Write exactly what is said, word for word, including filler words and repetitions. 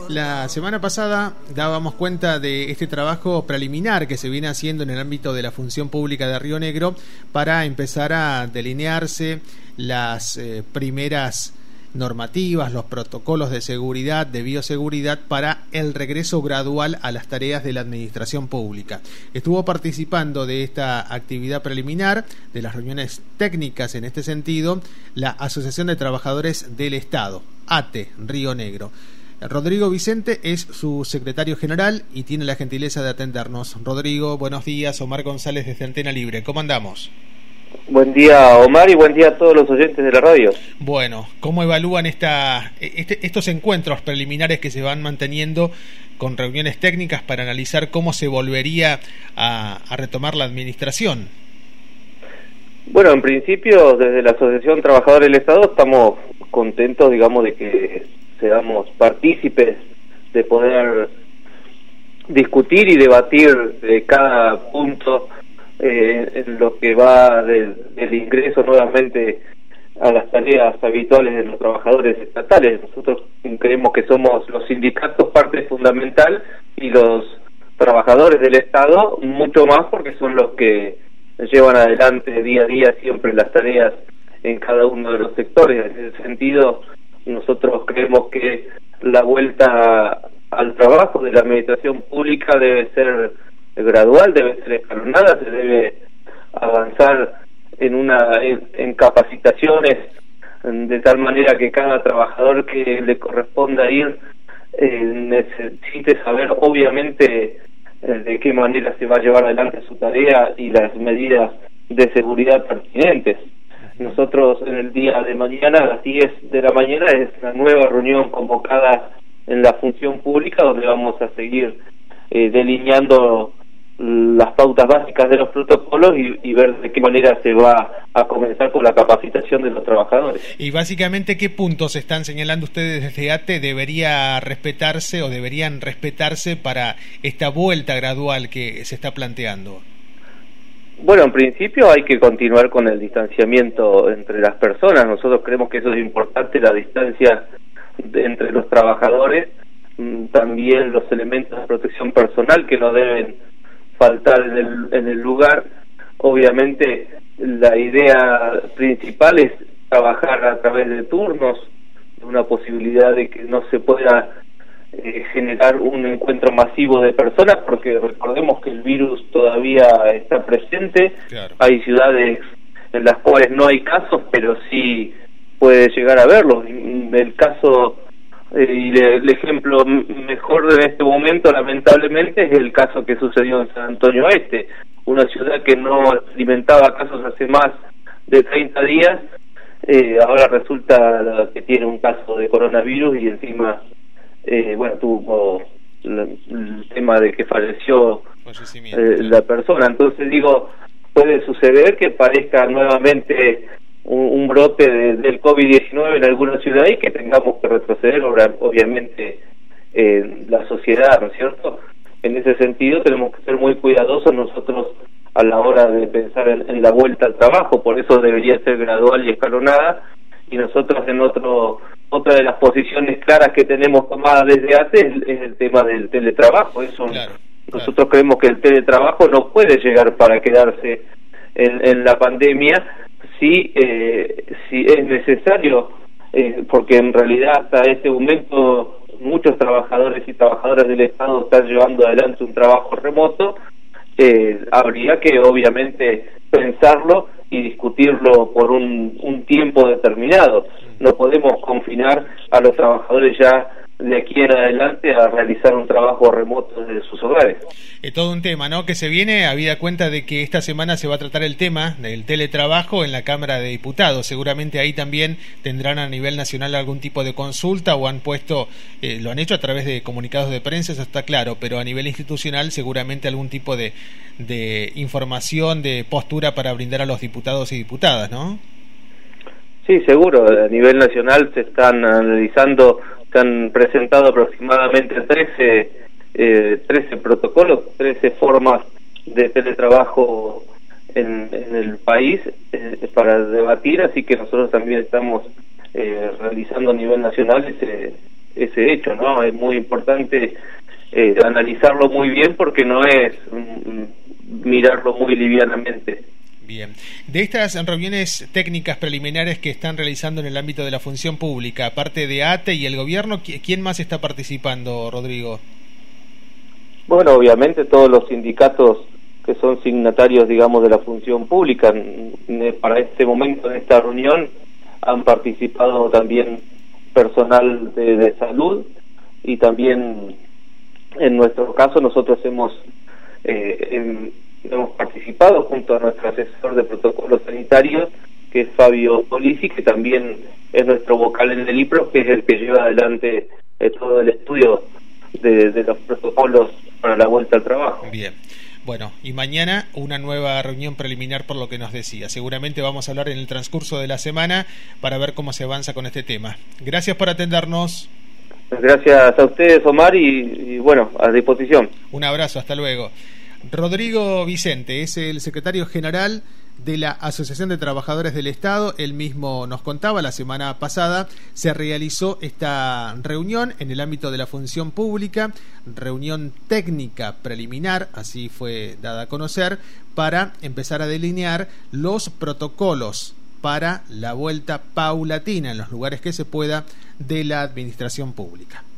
La semana pasada dábamos cuenta de este trabajo preliminar que se viene haciendo en el ámbito de la función pública de Río Negro para empezar a delinearse las eh, primeras normativas, los protocolos de seguridad, de bioseguridad para el regreso gradual a las tareas de la administración pública. Estuvo participando de esta actividad preliminar, de las reuniones técnicas en este sentido, la Asociación de Trabajadores del Estado, A T E, Río Negro. Rodrigo Vicente es su secretario general y tiene la gentileza de atendernos. Rodrigo, buenos días. Omar González desde Antena Libre. ¿Cómo andamos? Buen día, Omar, y buen día a todos los oyentes de la radio. Bueno, ¿cómo evalúan esta, este, estos encuentros preliminares que se van manteniendo con reuniones técnicas para analizar cómo se volvería a, a retomar la administración? Bueno, en principio, desde la Asociación Trabajadores del Estado estamos contentos, digamos, de que seamos partícipes de poder discutir y debatir de cada punto eh, en lo que va del, del ingreso nuevamente a las tareas habituales de los trabajadores estatales. Nosotros creemos que somos los sindicatos parte fundamental y los trabajadores del Estado mucho más, porque son los que llevan adelante día a día siempre las tareas en cada uno de los sectores. En ese sentido, nosotros creemos que la vuelta al trabajo de la administración pública debe ser gradual, debe ser escalonada, se debe avanzar en una en, en capacitaciones de tal manera que cada trabajador que le corresponda ir eh, necesite saber obviamente eh, de qué manera se va a llevar adelante su tarea y las medidas de seguridad pertinentes. Nosotros en el día de mañana, a las diez de la mañana, es una nueva reunión convocada en la función pública donde vamos a seguir eh, delineando las pautas básicas de los protocolos y, y ver de qué manera se va a comenzar con la capacitación de los trabajadores. Y básicamente, ¿qué puntos están señalando ustedes desde A T E debería respetarse o deberían respetarse para esta vuelta gradual que se está planteando? Bueno, en principio hay que continuar con el distanciamiento entre las personas. Nosotros creemos que eso es importante, la distancia de, entre los trabajadores, también los elementos de protección personal que no deben faltar en el, en el lugar. Obviamente la idea principal es trabajar a través de turnos, una posibilidad de que no se pueda Eh, generar un encuentro masivo de personas, porque recordemos que el virus todavía está presente. Claro. Hay ciudades en las cuales no hay casos, pero sí puede llegar a verlos. El caso eh, y le, el ejemplo mejor de este momento, lamentablemente, es el caso que sucedió en San Antonio Este, una ciudad que no experimentaba casos hace más de treinta días, eh, ahora resulta que tiene un caso de coronavirus y encima Eh, bueno, tuvo el, el tema de que falleció eh, la persona. Entonces digo, puede suceder que parezca nuevamente un, un brote de, del COVID diecinueve en alguna ciudad y que tengamos que retroceder, obviamente, en la sociedad, ¿no es cierto? En ese sentido tenemos que ser muy cuidadosos nosotros a la hora de pensar en, en la vuelta al trabajo, por eso debería ser gradual y escalonada, y nosotros en otro otra de las posiciones claras que tenemos tomadas desde A T E es, es el tema del teletrabajo. Eso claro, nosotros claro. creemos que el teletrabajo no puede llegar para quedarse en, en la pandemia si eh, si es necesario, eh, porque en realidad hasta este momento muchos trabajadores y trabajadoras del Estado están llevando adelante un trabajo remoto. Eh, habría que obviamente pensarlo y discutirlo por un, un tiempo determinado. No podemos confinar a los trabajadores ya de aquí en adelante a realizar un trabajo remoto desde sus hogares. Es todo un tema, ¿no?, que se viene, habida cuenta de que esta semana se va a tratar el tema del teletrabajo en la Cámara de Diputados. Seguramente ahí también tendrán a nivel nacional algún tipo de consulta o han puesto, eh, lo han hecho a través de comunicados de prensa, eso está claro, pero a nivel institucional seguramente algún tipo de, de información, de postura para brindar a los diputados y diputadas, ¿no? Sí, seguro. A nivel nacional se están analizando, se han presentado aproximadamente trece, eh, trece protocolos, trece formas de teletrabajo en, en el país eh, para debatir, así que nosotros también estamos eh, realizando a nivel nacional ese, ese hecho, ¿no? Es muy importante eh, analizarlo muy bien porque no es mm, mirarlo muy livianamente. Bien. De estas reuniones técnicas preliminares que están realizando en el ámbito de la función pública, aparte de A T E y el gobierno, ¿quién más está participando, Rodrigo? Bueno, obviamente todos los sindicatos que son signatarios, digamos, de la función pública. Para este momento, en esta reunión, han participado también personal de, de salud y también, en nuestro caso, nosotros hemos eh, en, hemos participado junto a nuestro asesor de protocolos sanitarios, que es Fabio Polisi, que también es nuestro vocal en el I P R O, que es el que lleva adelante eh, todo el estudio de, de los protocolos para la vuelta al trabajo. Bien. Bueno, y mañana una nueva reunión preliminar por lo que nos decía. Seguramente vamos a hablar en el transcurso de la semana para ver cómo se avanza con este tema. Gracias por atendernos. Gracias a ustedes, Omar, y, y bueno, a disposición. Un abrazo, hasta luego. Rodrigo Vicente es el secretario general de la Asociación de Trabajadores del Estado. Él mismo nos contaba, la semana pasada se realizó esta reunión en el ámbito de la función pública, reunión técnica preliminar, así fue dada a conocer, para empezar a delinear los protocolos para la vuelta paulatina en los lugares que se pueda de la administración pública.